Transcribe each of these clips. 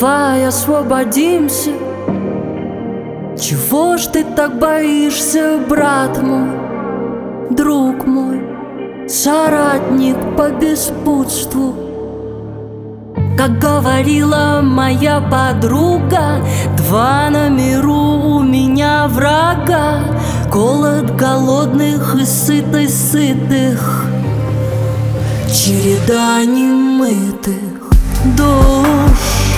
Давай освободимся. Чего ж ты так боишься, брат мой, друг мой, соратник по беспутству? Как говорила моя подруга, два на миру у меня врага: голод голодных и сытость сытых, череда немытых душ.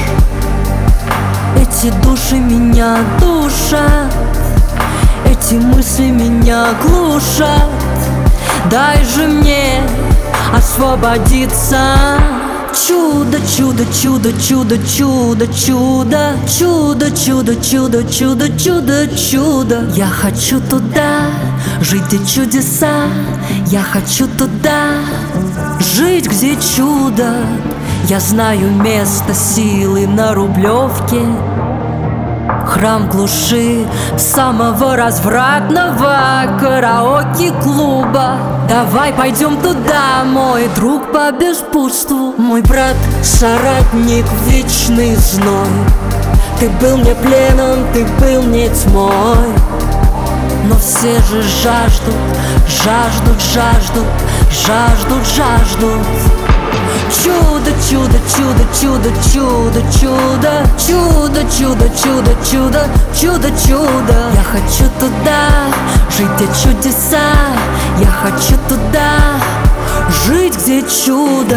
Эти души меня душат, эти мысли меня глушат. Дай же мне освободиться. Чудо, чудо, чудо, чудо, чудо, чудо, чудо, чудо, чудо, чудо, чудо, чудо. Я хочу туда, жить где чудеса. Я хочу туда, жить где чудо. Я знаю место силы на Рублевке, храм глуши самого развратного караоке-клуба. Давай пойдем туда, мой друг по беспутству, мой брат, соратник, вечный зной. Ты был мне пленом, ты был мне тьмой, но все же жаждут, жаждут, жаждут, жаждут, жаждут. Чудо, чудо, чудо, чудо, чудо, чудо, чудо, чудо, чудо, чудо, чудо, чудо. Я хочу туда, жить где чудеса. Я хочу туда, жить где чудо.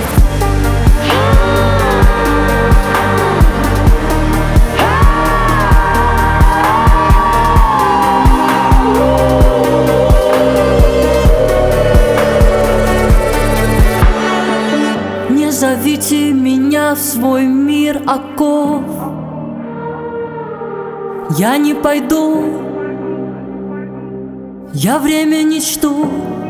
Зовите меня в свой мир оков. Я не пойду, я время не чту.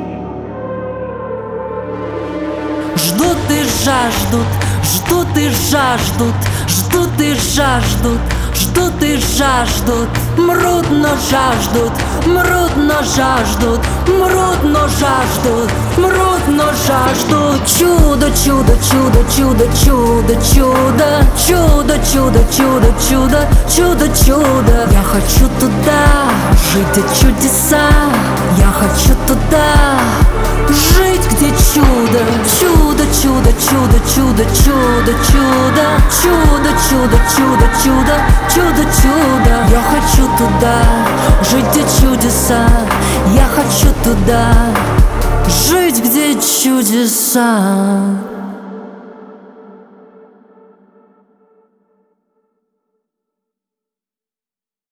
Ждут и жаждут, ждут и жаждут, ждут и жаждут, ждут и жаждут. Мрут, но жаждут, мрут, но жаждут, мрут, но жаждут, мрут, но жаждут. Чудо, чудо, чудо, чудо, чудо, чудо, чудо, чудо, чудо, чудо, чудо, чудо. Я хочу туда, жить где чудеса. Я хочу туда, жить где чудо. Чудо, чудо, чудо, чудо, чудо, чудо, чудо, чудо, чудо, чудо, чудо, чудо. Я хочу туда, жить где чудеса. Я хочу туда, жить где чудеса.